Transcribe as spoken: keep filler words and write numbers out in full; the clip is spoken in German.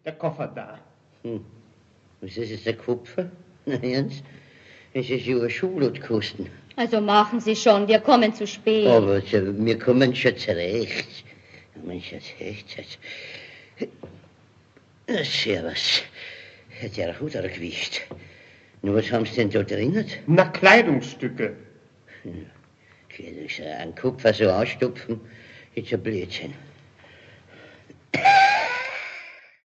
der Koffer da. Hm. Was ist es, der Kupfer? Na, Jens, es ist ja ein Schulkosten. Also machen Sie schon, wir kommen zu spät. Aber also, wir kommen schon zurecht. Mensch, jetzt echt, jetzt. Servus. Hat ja auch ein Gewicht. Nur was haben Sie denn da drinnen? Na, Kleidungsstücke. Hm. Ein Kupfer so ausstopfen, ist ein Blödsinn.